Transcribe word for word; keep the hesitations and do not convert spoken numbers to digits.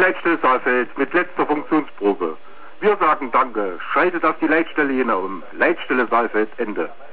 Leitstelle Saalfeld mit letzter Funktionsprobe. Wir sagen Danke. Schaltet auf die Leitstelle hinaus um. Leitstelle Saalfeld, Ende.